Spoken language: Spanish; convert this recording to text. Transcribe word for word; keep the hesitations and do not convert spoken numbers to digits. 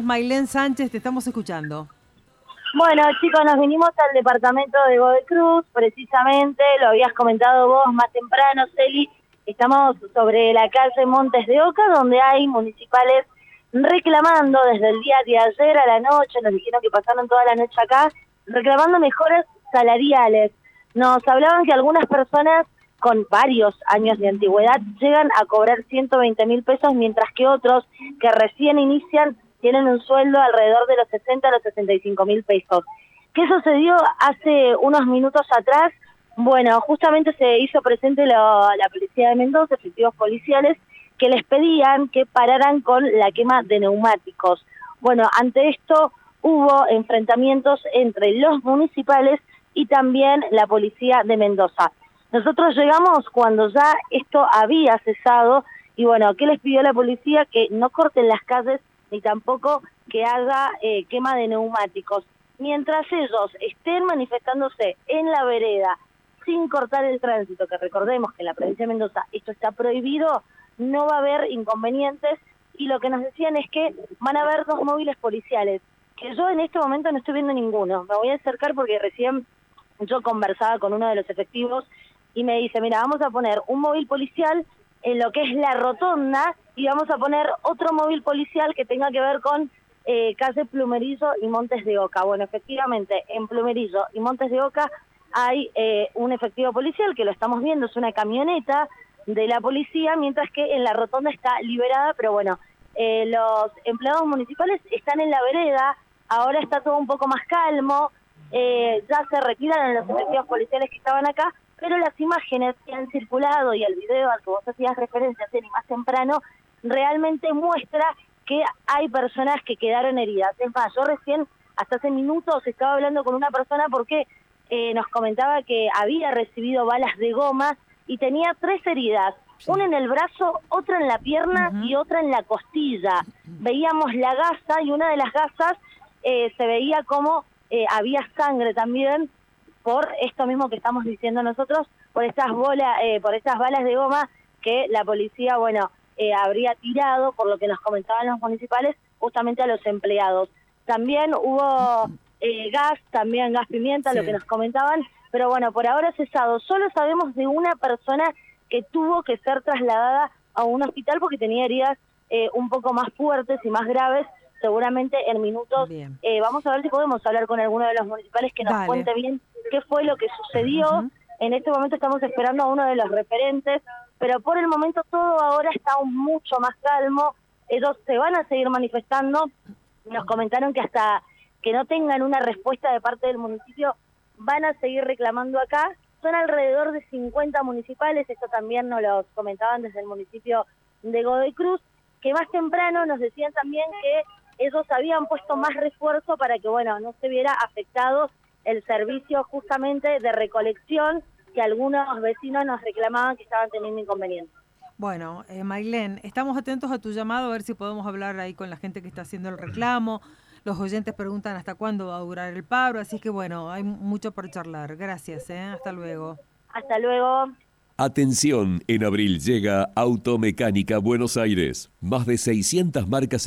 Mailén Sánchez, te estamos escuchando. Bueno, chicos, nos vinimos al departamento de Godoy Cruz, precisamente, lo habías comentado vos más temprano, Celi, estamos sobre la calle Montes de Oca, donde hay municipales reclamando desde el día de ayer a la noche, nos dijeron que pasaron toda la noche acá, reclamando mejoras salariales. Nos hablaban que algunas personas con varios años de antigüedad llegan a cobrar ciento veinte mil pesos, mientras que otros que recién inician tienen un sueldo alrededor de los sesenta a los sesenta y cinco mil pesos. ¿Qué sucedió hace unos minutos atrás? Bueno, justamente se hizo presente la, la policía de Mendoza, efectivos policiales, que les pedían que pararan con la quema de neumáticos. Bueno, ante esto hubo enfrentamientos entre los municipales y también la policía de Mendoza. Nosotros llegamos cuando ya esto había cesado y bueno, ¿qué les pidió la policía? Que no corten las calles ni tampoco que haga eh, quema de neumáticos. Mientras ellos estén manifestándose en la vereda sin cortar el tránsito, que recordemos que en la provincia de Mendoza esto está prohibido, no va a haber inconvenientes, y lo que nos decían es que van a haber dos móviles policiales, que yo en este momento no estoy viendo ninguno. Me voy a acercar porque recién yo conversaba con uno de los efectivos y me dice, mira, vamos a poner un móvil policial en lo que es la rotonda y vamos a poner otro móvil policial que tenga que ver con eh, calle Plumerillo y Montes de Oca. Bueno, efectivamente, en Plumerillo y Montes de Oca hay eh, un efectivo policial que lo estamos viendo, es una camioneta de la policía, mientras que en la rotonda está liberada, pero bueno, eh, los empleados municipales están en la vereda, ahora está todo un poco más calmo, eh, ya se retiran los efectivos policiales que estaban acá, pero las imágenes que han circulado y el video al que vos hacías referencia, Celi, más temprano, realmente muestra que hay personas que quedaron heridas. Es más, yo recién, hasta hace minutos, estaba hablando con una persona porque eh, nos comentaba que había recibido balas de goma y tenía tres heridas, sí. Una en el brazo, otra en la pierna uh-huh. y otra en la costilla. Veíamos la gasa y una de las gasas eh, se veía como eh, había sangre también, por esto mismo que estamos diciendo nosotros, por estas bolas, eh, por estas balas de goma que la policía, bueno, eh, habría tirado, por lo que nos comentaban los municipales, justamente a los empleados. También hubo eh, gas, también gas pimienta, sí. Lo que nos comentaban, pero bueno, por ahora cesado. Solo sabemos de una persona que tuvo que ser trasladada a un hospital porque tenía heridas eh, un poco más fuertes y más graves, seguramente en minutos. Eh, vamos a ver si podemos hablar con alguno de los municipales que nos Dale. cuente bien qué fue lo que sucedió. Uh-huh. En este momento estamos esperando a uno de los referentes, pero por el momento todo ahora está mucho más calmo. Ellos se van a seguir manifestando. Nos comentaron que hasta que no tengan una respuesta de parte del municipio, van a seguir reclamando acá. Son alrededor de cincuenta municipales, esto también nos lo comentaban desde el municipio de Godoy Cruz, que más temprano nos decían también que ellos habían puesto más refuerzo para que, bueno, no se viera afectado el servicio justamente de recolección, que algunos vecinos nos reclamaban que estaban teniendo inconvenientes. Bueno, eh, Mailén, estamos atentos a tu llamado, a ver si podemos hablar ahí con la gente que está haciendo el reclamo. Los oyentes preguntan hasta cuándo va a durar el paro, así que bueno, hay mucho por charlar. Gracias, ¿eh? Hasta luego. Hasta luego. Atención, en abril llega Automecánica Buenos Aires. Más de seiscientas marcas